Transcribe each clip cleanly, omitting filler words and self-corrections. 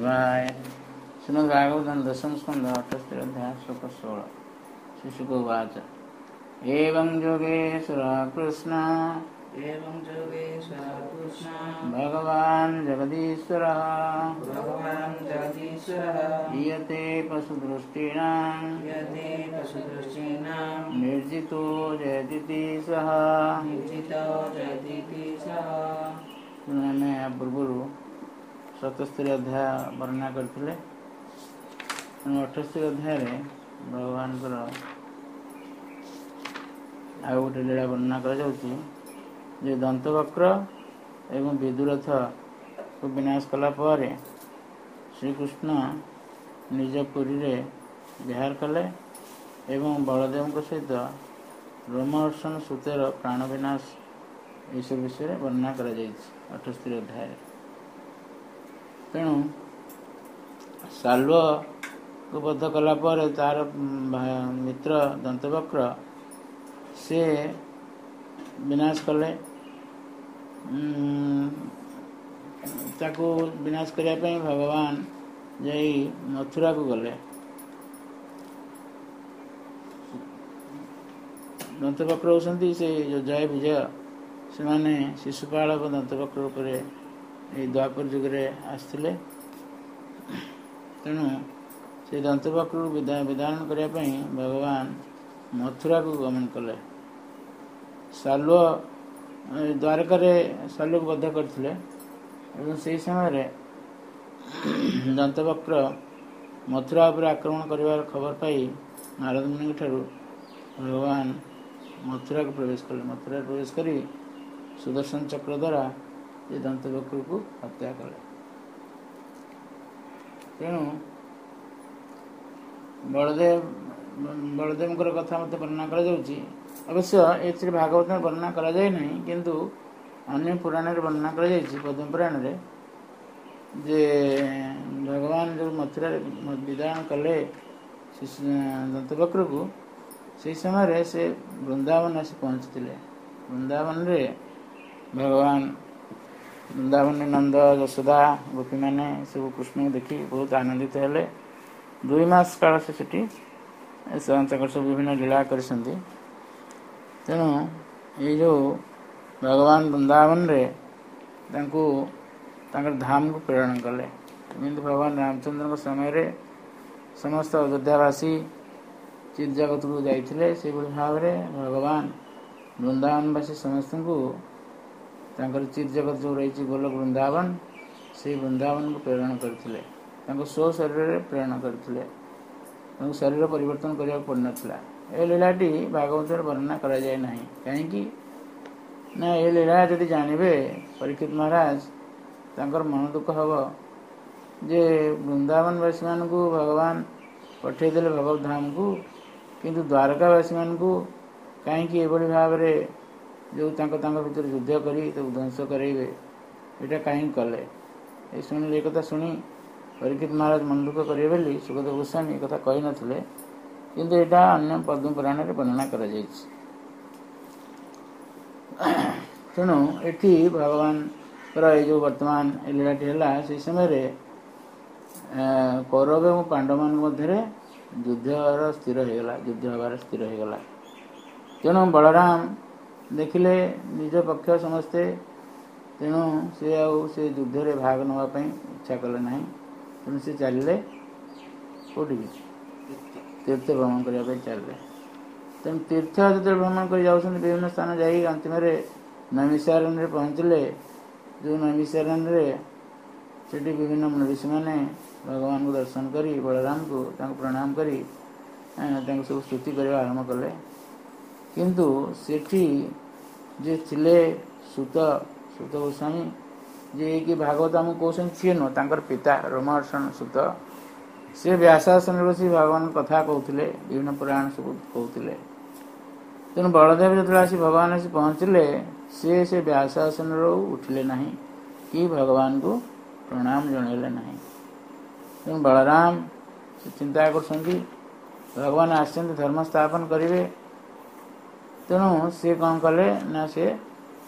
वासुदेवाय। श्रीमद्भागवतं दशम स्कंध 78 अध्याय श्लोक 16। शिशुक उवाच एवं योगेश्वरः कृष्ण भगवान् जगदीश्वरः ईयते पशुदृष्टीनां निर्जितो जयतीति सः। ଆମେ ପୂର୍ବରୁ 77 ଅଧ୍ୟାୟ ବର୍ଣ୍ଣନା କରିଥିଲେ। 78 ଅଧ୍ୟାୟରେ ଭଗବାନଙ୍କର ଆଉ ଗୋଟେ ଲୀଳା ବର୍ଣ୍ଣନା କରାଯାଉଛି ଯେ ଦନ୍ତବକ୍ର ଏବଂ ବିଦୁରଥକୁ ବିନାଶ କଲା ପରେ ଶ୍ରୀକୃଷ୍ଣ ନିଜ ପୁରୀରେ ବିହାର କଲେ ଏବଂ ବଳଦେବଙ୍କ ସହିତ ରୋମହର୍ଷଣ ସୂତର ପ୍ରାଣ ବିନାଶ ଏସବୁ ବିଷୟରେ ବର୍ଣ୍ଣନା କରାଯାଇଛି 78 ଅଧ୍ୟାୟରେ। ତେଣୁ ସାଲ୍ୱକୁ ବଧ କଲା ପରେ ତାର ମିତ୍ର ଦନ୍ତବକ୍ର ସେ ବିନାଶ କଲେ। ତାକୁ ବିନାଶ କରିବା ପାଇଁ ଭଗବାନ ଯାଇ ମଥୁରାକୁ ଗଲେ। ଦନ୍ତବକ୍ର ହେଉଛନ୍ତି ସେ ଜୟ ବିଜୟ, ସେମାନେ ଶିଶୁପାଳ ଏବଂ ଦନ୍ତବକ୍ର ଉପରେ ଏହି ଦ୍ୱାପର ଯୁଗରେ ଆସିଥିଲେ। ତେଣୁ ସେ ଦନ୍ତବକ୍ରକୁ ବିଦାରଣ କରିବା ପାଇଁ ଭଗବାନ ମଥୁରାକୁ ଗମନ କଲେ। ସାଲ୍ୱ ଦ୍ୱାରକାରେ ସାଲ୍ୱକୁ ବଧ କରିଥିଲେ ଏବଂ ସେହି ସମୟରେ ଦନ୍ତବକ୍ର ମଥୁରା ଉପରେ ଆକ୍ରମଣ କରିବାର ଖବର ପାଇ ନାରଦ ମୁନିଙ୍କ ଠାରୁ ଭଗବାନ ମଥୁରାକୁ ପ୍ରବେଶ କଲେ। ମଥୁରାରେ ପ୍ରବେଶ କରି ସୁଦର୍ଶନ ଚକ୍ର ଦ୍ୱାରା ଏ ଦନ୍ତବକ୍ରକୁ ହତ୍ୟା କଲେ। ତେଣୁ ବଳଦେବଙ୍କର କଥା ମୋତେ ବର୍ଣ୍ଣନା କରାଯାଉଛି। ଅବଶ୍ୟ ଏଥିରେ ଭାଗବତରେ ବର୍ଣ୍ଣନା କରାଯାଏ ନାହିଁ, କିନ୍ତୁ ଅନ୍ୟ ପୁରାଣରେ ବର୍ଣ୍ଣନା କରାଯାଇଛି। ପଦ୍ମ ପୁରାଣରେ ଯେ ଭଗବାନ ଯେଉଁ ମଥୁରାରେ ବିଦାରଣ କଲେ ଦନ୍ତବକ୍ରକୁ, ସେହି ସମୟରେ ସେ ବୃନ୍ଦାବନ ଆସି ପହଞ୍ଚିଥିଲେ। ବୃନ୍ଦାବନରେ ବୃନ୍ଦାବନରେ ନନ୍ଦ ଯଶୋଦା ଗୋପୀମାନେ ସବୁ କୃଷ୍ଣଙ୍କୁ ଦେଖି ବହୁତ ଆନନ୍ଦିତ ହେଲେ। 2 ମାସ କାଳ ସେ ସେଠି ତାଙ୍କର ସବୁ ବିଭିନ୍ନ ଲୀଳା କରିଛନ୍ତି। ତେଣୁ ଏଇ ଯେଉଁ ଭଗବାନ ବୃନ୍ଦାବନରେ ତାଙ୍କୁ ତାଙ୍କର ଧାମକୁ ପ୍ରେରଣ କଲେ। ଯେମିତି ଭଗବାନ ରାମଚନ୍ଦ୍ରଙ୍କ ସମୟରେ ସମସ୍ତ ଅଯୋଧ୍ୟାବାସୀ ଚିରଜଗତକୁ ଯାଇଥିଲେ, ସେହିଭଳି ଭାବରେ ଭଗବାନ ବୃନ୍ଦାବନବାସୀ ସମସ୍ତଙ୍କୁ ତାଙ୍କର ଚିରଜଗତ ଯେଉଁ ରହିଛି ଗୋଲକ ବୃନ୍ଦାବନ, ସେହି ବୃନ୍ଦାବନକୁ ପ୍ରେରଣ କରିଥିଲେ। ତାଙ୍କୁ ସ୍ୱ ଶରୀରରେ ପ୍ରେରଣ କରିଥିଲେ। ତାଙ୍କୁ ଶରୀର ପରିବର୍ତ୍ତନ କରିବାକୁ ପଡ଼ିନଥିଲା। ଏ ଲୀଳାଟି ଭାଗବତରେ ବର୍ଣ୍ଣନା କରାଯାଏ ନାହିଁ। କାହିଁକି ନା ଏ ଲୀଳା ଯଦି ଜାଣିବେ ପରୀକ୍ଷିତ ମହାରାଜ, ତାଙ୍କର ମନ ଦୁଃଖ ହେବ ଯେ ବୃନ୍ଦାବନବାସୀମାନଙ୍କୁ ଭଗବାନ ପଠାଇଦେଲେ ଭଗବତ ଧାମକୁ, କିନ୍ତୁ ଦ୍ୱାରକାବାସୀମାନଙ୍କୁ କାହିଁକି ଏଭଳି ଭାବରେ ଯେଉଁ ତାଙ୍କ ଭିତରେ ଯୁଦ୍ଧ କରି ତାକୁ ଧ୍ୱଂସ କରାଇବେ, ଏଇଟା କାହିଁକି କଲେ? ଏ ଶୁଣିଲେ, ଏ କଥା ଶୁଣି ପରୀକ୍ଷିତ ମହାରାଜ ମନ ଦୁଃଖ କରିବେ ବୋଲି ସୁଖଦେବ ଗୋସ୍ୱାମୀ ଏ କଥା କହିନଥିଲେ, କିନ୍ତୁ ଏଇଟା ଅନ୍ୟ ପଦ୍ମ ପୁରାଣରେ ବର୍ଣ୍ଣନା କରାଯାଇଛି। ତେଣୁ ଏଠି ଭଗବାନଙ୍କର ଏଇ ଯେଉଁ ବର୍ତ୍ତମାନ ଏ ଲୀଳାଟି ହେଲା, ସେହି ସମୟରେ କୌରବ ଏବଂ ପାଣ୍ଡବମାନଙ୍କ ମଧ୍ୟରେ ଯୁଦ୍ଧ ହେବାର ସ୍ଥିର ହୋଇଗଲା। ତେଣୁ ବଳରାମ ଦେଖିଲେ ନିଜ ପକ୍ଷ ସମସ୍ତେ, ତେଣୁ ସେ ଆଉ ସେ ଯୁଦ୍ଧରେ ଭାଗ ନେବା ପାଇଁ ଇଚ୍ଛା କଲେ ନାହିଁ। ତେଣୁ ସେ ଚାଲିଲେ କେଉଁଠିକି? ତୀର୍ଥ ଭ୍ରମଣ କରିବା ପାଇଁ ଚାଲିଲେ। ତେଣୁ ତୀର୍ଥ ଯେତେବେଳେ ଭ୍ରମଣ କରି ଯାଉଛନ୍ତି, ବିଭିନ୍ନ ସ୍ଥାନ ଯାଇ ଅନ୍ତିମରେ ନୈମିଷାରଣ୍ୟରେ ପହଞ୍ଚିଲେ। ଯେଉଁ ନୈମିଷାରଣ୍ୟରେ ସେଠି ବିଭିନ୍ନ ଋଷିମାନେ ଭଗବାନଙ୍କୁ ଦର୍ଶନ କରି ବଳରାମଙ୍କୁ ତାଙ୍କୁ ପ୍ରଣାମ କରି ତାଙ୍କୁ ସବୁ ସ୍ତୁତି କରିବା ଆରମ୍ଭ କଲେ। କିନ୍ତୁ ସେଠି ଯେ ଥିଲେ ସୂତ ଗୋସ୍ୱାମୀ, ଯିଏକି ଭାଗବତ ଆମକୁ କହୁଛନ୍ତି ସିଏ ନୁହଁ, ତାଙ୍କର ପିତା ରୋମହର୍ଷଣ ସୂତ, ସେ ବ୍ୟାସାସନରେ ବସି ଭଗବାନଙ୍କ କଥା କହୁଥିଲେ, ବିଭିନ୍ନ ପୁରାଣ ସବୁ କହୁଥିଲେ। ତେଣୁ ବଳଦେବ ଯେତେବେଳେ ଆସି ଭଗବାନ ଆସି ପହଞ୍ଚିଲେ, ସେ ବ୍ୟାସାସନରୁ ଉଠିଲେ ନାହିଁ କି ଭଗବାନଙ୍କୁ ପ୍ରଣାମ ଜଣାଇଲେ ନାହିଁ। ତେଣୁ ବଳରାମ ସେ ଚିନ୍ତା କରୁଛନ୍ତି ଭଗବାନ ଆସିଛନ୍ତି ଧର୍ମ ସ୍ଥାପନ କରିବେ। ତେଣୁ ସେ କ'ଣ କଲେ ନା ସେ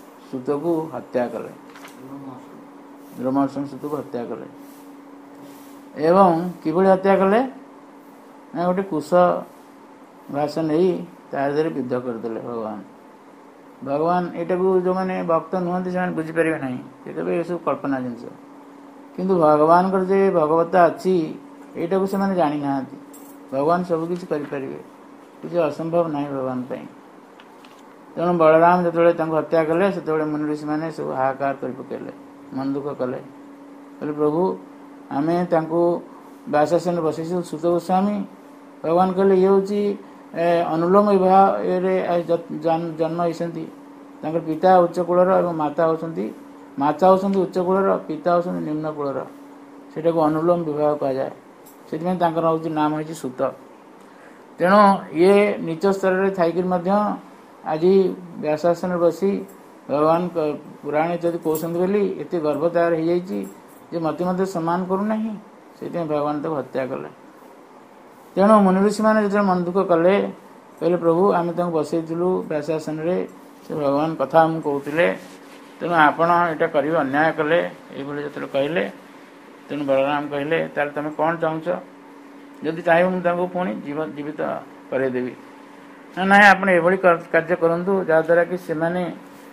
ସୂତକୁ ହତ୍ୟା କଲେ, ରୋମହର୍ଷଣ ସୂତକୁ ହତ୍ୟା କଲେ। ଏବଂ କିଭଳି ହତ୍ୟା କଲେ ନା ଗୋଟେ କୁଶ ଘାସ ନେଇ ତା ଦେହରେ ବିଦ୍ଧ କରିଦେଲେ ଭଗବାନ ଏଇଟାକୁ ଯେଉଁମାନେ ଭକ୍ତ ନୁହନ୍ତି ସେମାନେ ବୁଝିପାରିବେ ନାହିଁ, ସେ କହିବେ ଏସବୁ କଳ୍ପନା ଜିନିଷ। କିନ୍ତୁ ଭଗବାନଙ୍କର ଯେ ଭଗବତ୍ତା ଅଛି ଏଇଟାକୁ ସେମାନେ ଜାଣିନାହାନ୍ତି। ଭଗବାନ ସବୁ କିଛି କରିପାରିବେ, କିଛି ଅସମ୍ଭବ ନାହିଁ ଭଗବାନ ପାଇଁ। ତେଣୁ ବଳରାମ ଯେତେବେଳେ ତାଙ୍କୁ ହତ୍ୟା କଲେ ସେତେବେଳେ ମୁନି ଋଷିମାନେ ସବୁ ହାହାକାର କରି ପକାଇଲେ, ମନ ଦୁଃଖ କଲେ। କହିଲେ ପ୍ରଭୁ ଆମେ ତାଙ୍କୁ ବ୍ୟାସାସନରେ ବସେଇଛୁ ସୁତ ଗୋସ୍ୱାମୀ। ଭଗବାନ କହିଲେ ଇଏ ହେଉଛି ଅନୁଲୋମ ବିବାହରେ ଜନ୍ମ ହେଇଛନ୍ତି। ତାଙ୍କର ପିତା ଉଚ୍ଚ କୂଳର ଏବଂ ମାତା ହେଉଛନ୍ତି ଉଚ୍ଚ କୂଳର, ପିତା ହେଉଛନ୍ତି ନିମ୍ନ କୂଳର। ସେଇଟାକୁ ଅନୁଲୋମ ବିବାହ କୁହାଯାଏ। ସେଥିପାଇଁ ତାଙ୍କର ନାମ ହେଉଛି ସୁତ। ତେଣୁ ଇଏ ନିଚ ସ୍ତରରେ ଥାଇକରି ମଧ୍ୟ ଆଜି ବ୍ୟାସାସନରେ ବସି ଭଗବାନ ପୁରାଣ ଯଦି କହୁଛନ୍ତି ବୋଲି ଏତେ ଗର୍ବ ତାର ହେଇଯାଇଛି ଯେ ମୋତେ ମଧ୍ୟ ସମ୍ମାନ କରୁନାହିଁ। ସେଥିପାଇଁ ଭଗବାନ ତାକୁ ହତ୍ୟା କଲେ। ତେଣୁ ମୁନି ଋଷିମାନେ ଯେତେବେଳେ ମନ ଦୁଃଖ କଲେ, କହିଲେ ପ୍ରଭୁ ଆମେ ତାଙ୍କୁ ବସେଇଥିଲୁ ବ୍ୟାସାସନରେ, ସେ ଭଗବାନ କଥା ଆମକୁ କହୁଥିଲେ, ତେଣୁ ଆପଣ ଏଇଟା କରିବେ ଅନ୍ୟାୟ କଲେ, ଏଇଭଳି ଯେତେବେଳେ କହିଲେ, ତେଣୁ ବଳରାମ କହିଲେ ତାହେଲେ ତୁମେ କ'ଣ ଚାହୁଁଛ? ଯଦି ଚାହିଁବ ମୁଁ ତାଙ୍କୁ ପୁଣି ଜୀବିତ କରେଇଦେବି। ନା ନାହିଁ ଆପଣ ଏଭଳି କାର୍ଯ୍ୟ କରନ୍ତୁ ଯାହାଦ୍ୱାରା କି ସେମାନେ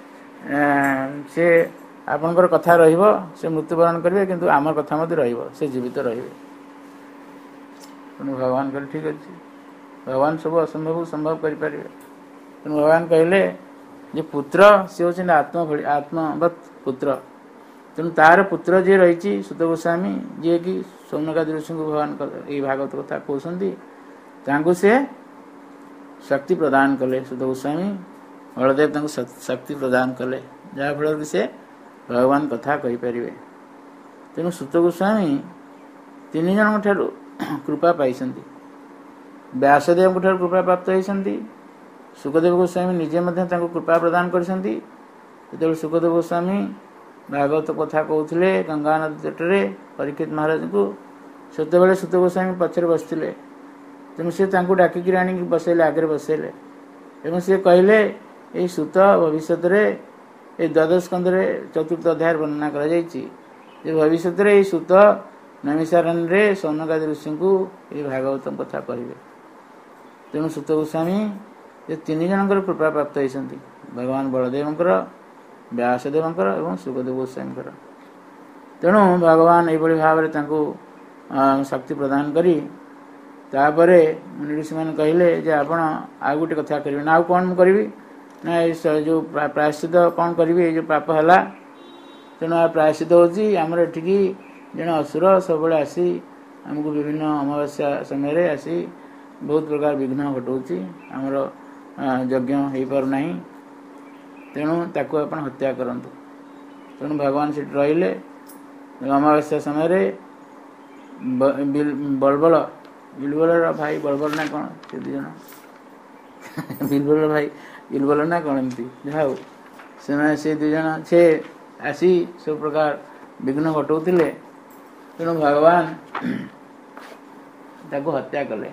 ସେ ଆପଣଙ୍କର କଥା ରହିବ, ସେ ମୃତ୍ୟୁବରଣ କରିବେ କିନ୍ତୁ ଆମର କଥା ମଧ୍ୟ ରହିବ, ସେ ଜୀବିତ ରହିବେ। ତେଣୁ ଭଗବାନ କହିଲେ ଠିକ୍ ଅଛି, ଭଗବାନ ସବୁ ଅସମ୍ଭବକୁ ସମ୍ଭବ କରିପାରିବେ। ତେଣୁ ଭଗବାନ କହିଲେ ଯେ ପୁତ୍ର ସେ ହେଉଛନ୍ତି ଆତ୍ମବତ୍ ପୁତ୍ର। ତେଣୁ ତାର ପୁତ୍ର ଯିଏ ରହିଛି ସୁତ ଗୋସ୍ୱାମୀ, ଯିଏକି ସୌନକାଦି ଋଷିଙ୍କୁ ଭଗବାନ ଏଇ ଭାଗବତ କଥା କହୁଛନ୍ତି, ତାଙ୍କୁ ସେ ଶକ୍ତି ପ୍ରଦାନ କଲେ। ସୁତ ଗୋସ୍ୱାମୀ ବଳଦେବ ତାଙ୍କୁ ଶକ୍ତି ପ୍ରଦାନ କଲେ, ଯାହାଫଳରେ କି ସେ ଭଗବାନ କଥା କହିପାରିବେ। ତେଣୁ ସୁତ ଗୋସ୍ୱାମୀ 3 ଜଣଙ୍କ ଠାରୁ କୃପା ପାଇଛନ୍ତି। ବ୍ୟାସଦେବଙ୍କ ଠାରୁ କୃପା ପ୍ରାପ୍ତ ହୋଇଛନ୍ତି। ସୁଖଦେବ ଗୋସ୍ୱାମୀ ନିଜେ ମଧ୍ୟ ତାଙ୍କୁ କୃପା ପ୍ରଦାନ କରିଛନ୍ତି। ଯେତେବେଳେ ସୁଖଦେବ ଗୋସ୍ୱାମୀ ଭାଗବତ କଥା କହୁଥିଲେ ଗଙ୍ଗା ନଦୀ ତଟରେ ପରୀକ୍ଷିତ ମହାରାଜଙ୍କୁ, ସେତେବେଳେ ସୁତ ଗୋସ୍ୱାମୀ ପଛରେ ବସିଥିଲେ। ତେଣୁ ସେ ତାଙ୍କୁ ଡାକିକିରି ଆଣିକି ବସେଇଲେ, ଆଗରେ ବସେଇଲେ ଏବଂ ସେ କହିଲେ ଏଇ ସୁତ ଭବିଷ୍ୟତରେ ଏଇ ଦ୍ୱାଦଶ ସ୍କନ୍ଧରେ 4ର୍ଥ ଅଧ୍ୟାୟରେ ବର୍ଣ୍ଣନା କରାଯାଇଛି ଯେ ଭବିଷ୍ୟତରେ ଏଇ ସୁତ ନୈମିଷାରଣ୍ୟରେ ସୌନକାଦି ଋଷିଙ୍କୁ ଏଇ ଭାଗବତ କଥା କହିବେ। ତେଣୁ ସୁତ ଗୋସ୍ୱାମୀ ଏ 3 ଜଣଙ୍କର କୃପା ପ୍ରାପ୍ତ ହୋଇଛନ୍ତି, ଭଗବାନ ବଳଦେବଙ୍କର, ବ୍ୟାସଦେବଙ୍କର ଏବଂ ସୁଖଦେବ ଗୋସ୍ୱାମୀଙ୍କର। ତେଣୁ ଭଗବାନ ଏଇଭଳି ଭାବରେ ତାଙ୍କୁ ଶକ୍ତି ପ୍ରଦାନ କରି ତାପରେ ମୁନି ଋଷିମାନେ କହିଲେ ଯେ ଆପଣ ଆଉ ଗୋଟେ କଥା କରିବେ ନା। ଆଉ କ'ଣ ମୁଁ କରିବି ନା ଏଇ ଯେଉଁ ପ୍ରାୟଶ୍ଚିତ କ'ଣ କରିବି, ଏଇ ଯେଉଁ ପାପ ହେଲା। ତେଣୁ ପ୍ରାୟଶ୍ଚିତ ହେଉଛି ଆମର ଏଠିକି ଜଣେ ଅସୁର ସବୁବେଳେ ଆସି ଆମକୁ ବିଭିନ୍ନ ଅମାବାସ୍ୟା ସମୟରେ ଆସି ବହୁତ ପ୍ରକାର ବିଘ୍ନ ଘଟଉଛି, ଆମର ଯଜ୍ଞ ହୋଇପାରୁନାହିଁ। ତେଣୁ ତାକୁ ଆପଣ ହତ୍ୟା କରନ୍ତୁ। ତେଣୁ ଭଗବାନ ସେଠି ରହିଲେ। ଅମାବାସ୍ୟା ସମୟରେ ବିଲବଲର ଭାଇ ବଳବଲ ନା କ'ଣ, ସେ 2 ଜଣ ବିଲବଲର ଭାଇ ବିଲବଲ ନା କ'ଣ ଏମିତି, ଯାହା ହଉ ସେମାନେ ସେ 2 ଜଣ ସେ ଆସି ସବୁ ପ୍ରକାର ବିଘ୍ନ ଘଟଉଥିଲେ। ତେଣୁ ଭଗବାନ ତାକୁ ହତ୍ୟା କଲେ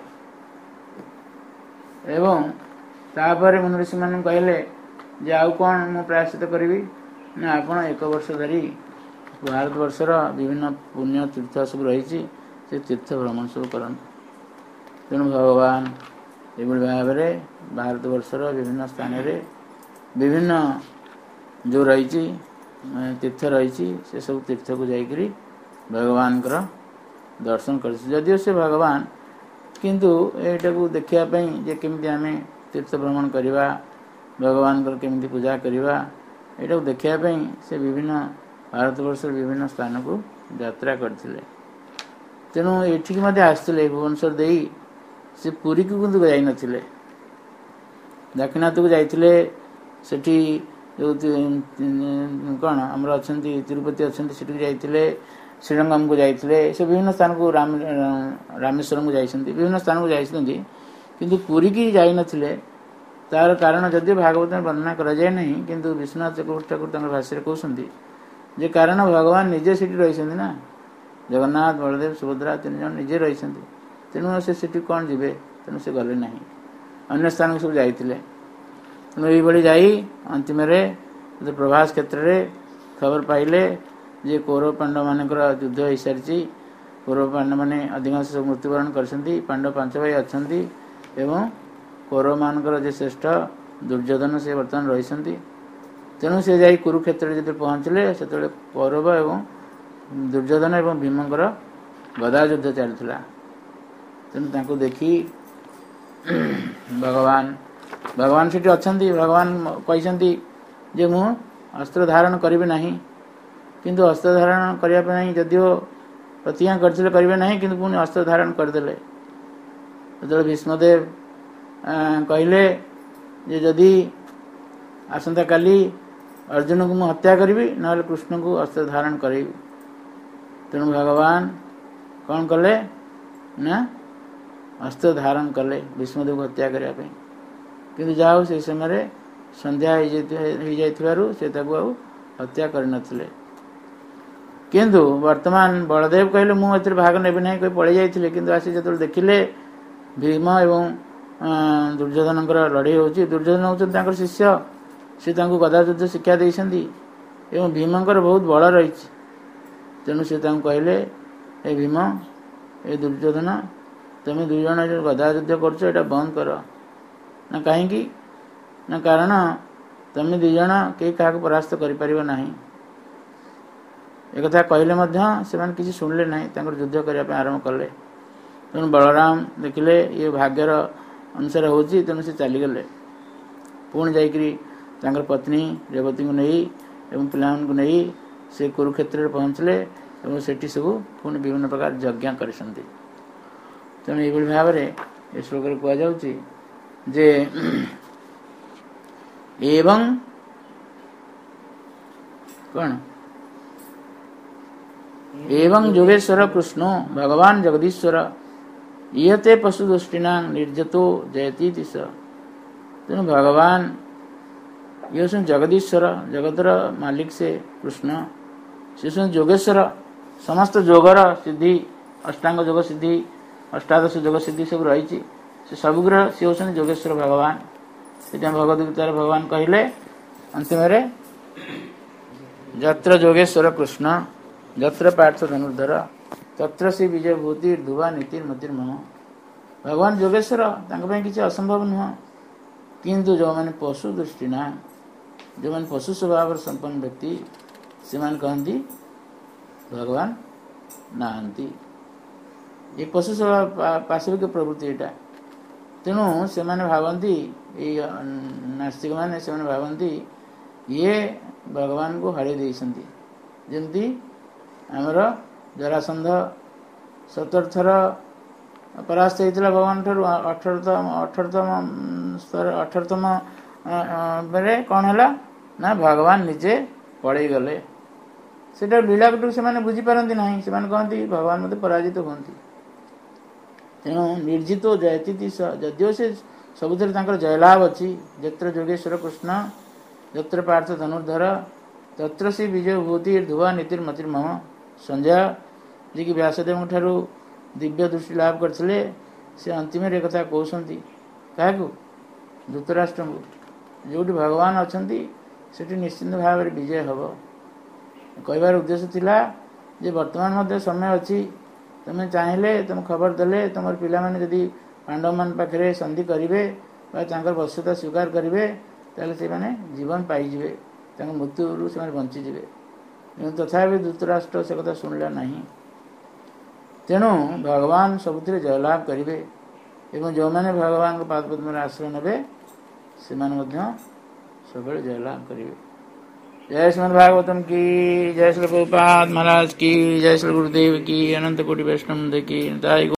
ଏବଂ ତାପରେ ମୁନି ଋଷିମାନଙ୍କୁ କହିଲେ ଯେ ଆଉ କ'ଣ ମୁଁ ପ୍ରାୟଶ୍ଚିତ କରିବି ନା ଆପଣ 1 ବର୍ଷ ଧରି ଭାରତବର୍ଷର ବିଭିନ୍ନ ପୁଣ୍ୟ ତୀର୍ଥ ସବୁ ରହିଛି, ସେ ତୀର୍ଥ ଭ୍ରମଣ ସବୁ କରନ୍ତୁ। ତେଣୁ ଭଗବାନ ଏଭଳି ଭାବରେ ଭାରତବର୍ଷର ବିଭିନ୍ନ ସ୍ଥାନରେ ବିଭିନ୍ନ ଯେଉଁ ରହିଛି ତୀର୍ଥ ରହିଛି, ସେସବୁ ତୀର୍ଥକୁ ଯାଇକରି ଭଗବାନଙ୍କର ଦର୍ଶନ କରିଛି। ଯଦିଓ ସେ ଭଗବାନ, କିନ୍ତୁ ଏଇଟାକୁ ଦେଖିବା ପାଇଁ ଯେ କେମିତି ଆମେ ତୀର୍ଥ ଭ୍ରମଣ କରିବା, ଭଗବାନଙ୍କର କେମିତି ପୂଜା କରିବା, ଏଇଟାକୁ ଦେଖିବା ପାଇଁ ସେ ବିଭିନ୍ନ ଭାରତବର୍ଷର ବିଭିନ୍ନ ସ୍ଥାନକୁ ଯାତ୍ରା କରିଥିଲେ। ତେଣୁ ଏଠିକି ମଧ୍ୟ ଆସିଥିଲେ, ଭୁବନେଶ୍ୱର ଦେଇ ସେ ପୁରୀକୁ କିନ୍ତୁ ଯାଇନଥିଲେ, ଦାକ୍ଷିଣାତ୍ୟକୁ ଯାଇଥିଲେ। ସେଠି ଯେଉଁ କ'ଣ ଆମର ଅଛନ୍ତି ତିରୁପତି ଅଛନ୍ତି, ସେଠିକି ଯାଇଥିଲେ, ଶ୍ରୀରଙ୍ଗମକୁ ଯାଇଥିଲେ, ସେ ବିଭିନ୍ନ ସ୍ଥାନକୁ ରାମେଶ୍ୱରମକୁ ଯାଇଛନ୍ତି, ବିଭିନ୍ନ ସ୍ଥାନକୁ ଯାଇଛନ୍ତି, କିନ୍ତୁ ପୁରୀକି ଯାଇନଥିଲେ। ତାର କାରଣ ଯଦିଓ ଭାଗବତରେ ବର୍ଣ୍ଣନା କରାଯାଏ ନାହିଁ, କିନ୍ତୁ ବିଶ୍ୱନାଥ ଚକ୍ରବର୍ତ୍ତୀ ଠାକୁର ତାଙ୍କର ଭାଷ୍ୟରେ କହୁଛନ୍ତି ଯେ କାରଣ ଭଗବାନ ନିଜେ ସେଠି ରହିଛନ୍ତି ନା, ଜଗନ୍ନାଥ ବଳଦେବ ସୁଭଦ୍ରା 3 ଜଣ ନିଜେ ରହିଛନ୍ତି। ତେଣୁ ସେ ସେଠି କ'ଣ ଯିବେ, ତେଣୁ ସେ ଗଲେ ନାହିଁ, ଅନ୍ୟ ସ୍ଥାନକୁ ସବୁ ଯାଇଥିଲେ। ତେଣୁ ଏଇଭଳି ଯାଇ ଅନ୍ତିମରେ ପ୍ରଭାସ କ୍ଷେତ୍ରରେ ଖବର ପାଇଲେ ଯେ କୌରବ ପାଣ୍ଡବମାନଙ୍କର ଯୁଦ୍ଧ ହୋଇସାରିଛି, कौरव पांडव मैंने अधिकांश सब मृत्युवरण करछंती पांडव 5 भाई अछंती एवं कौरव मानकर जे श्रेष्ठ दुर्योधन से वर्तमान रही तेणु से जाई कुरुक्षेत्र जो पहुँचले से कौरव एवं दुर्योधन एवं भीमंकर गदा युद्ध चलता तेणु देखी भगवान से अच्छा भगवान कहते जे मु अस्त्र धारण करी नहीं किंतु अस्त्र धारण करने जदिओ प्रतिज्ञा करते करेंगे नहीं किंतु पुणी अस्त्र धारण करदे जो भीष्मदेव कहले जे जदि आसंता काली अर्जुन को मु हत्या करी ना कृष्ण को अस्त्र धारण करी तेणु भगवान कौन कले ना अस्त्र धारण कले भीष्मदेव को हत्या करने किंतु जाओ से समय संध्या हो जाए हत्या कर नथिले किंतु वर्तमान बलदेव कहले मुझे भाग ने ना कोई पड़े जाते किंतु आसी जो देखिले भीम एवं दुर्योधन लड़ाई होची दुर्योधन होकर शिष्य से गदा युद्ध शिक्षा देते एवं भीमंकर बहुत बल रही तेणु से कहले ए भीम ए दुर्योधन तुम्हें दुई जन जो गदा युद्ध कर बंद कर ना कहीं ना कारण तुम्हें दुई जन कई क्या परास्त कर एक कहले से किसी शुणिले ना युद्ध करने आरंभ कले तेणु बलराम देखिले ये भाग्यर अनुसार हो तेणु से चलीगले पुणी जा पत्नी रेवती को नहीं एवं पिला नहीं से कुरुक्षेत्र पहुँचले और सेठी सब पुणी विभिन्न प्रकार यज्ञ कर तेणु ये भाव में ये श्लोक कहुचे जे एवं कौन एवं योगेश्वर कृष्णो भगवान जगदीश्वर इहते पशुदुष्टिना निर्जतो जयती दिश तेणु भगवान ये जगदीश्वर जगतर मालिक से कृष्ण से योगेश्वर समस्त जोगर सिद्धि अष्टांग जोग सिद्धि अष्टादश जोग सिद्धि सब रही से सबुग्र सी होती योगेश्वर भगवान से भगवदगीतार भगवान कहले अंतिम जत्र योगेश्वर कृष्ण जत्र पार्थ धनुर्धर तत्र से विजय भूति ध्रुवा नीतिर मतिर मम भगवान योगेश्वर किसी असंभव नुह किंतु जो मैंने पशु दृष्टि ना जो मैंने पशु स्वभाव संपन्न व्यक्ति से कहती भगवान नाहंती ये पशु स्वभाव पाशविक प्रवृत्ति यहाँ तेणु से भावती नास्तिक मैंने से भावती ये भगवान को हड़े जमती आमर जरासंध 17 थर परास्त होता भगवान ठार 18तम बेले कौन है ना भगवान निजे पड़े गले से लीला से बुझीपारती ना से कहती भगवान मत पराजित होती तेणु निर्जित जयती जदिव से सबुथ जयलाभ अच्छी जत्र योगेश्वर कृष्ण जत्र पार्थ धनुर्धर तत्र से विजय भूति ध्रुवा नीतिर मतिर मम संजय जी की व्यासदेव ठारू दिव्य दृष्टि लाभ करते से अंतिम एक कथा कहते क्या धृतराष्ट्र को जो भगवान अच्छा से निश्चिंत भाव में विजय हम कहबार उद्देश्य थिला जे वर्तमान मध्य समय अच्छी तुम्हें चाहिए तुम खबर देले तुम पिला माने यदि पांडव मान पाखे संधि करेंगे वश्यता स्वीकार करेंगे से जीवन पाइबे मृत्यु से बंचीजे तथा धृतराष्ट्र से कथा शुणिला नहीं तेणु भगवान सबुथ जयलाभ करेंगे एवं जो मैंने भगवान को पाद पद्म आश्रय ने से सब जयलाभ करेंगे। जय श्रीमद् भागवतम की जय श्री प्रभुपाद महाराज की जय श्री गुरुदेव की अनंत कोटि वैष्णव की।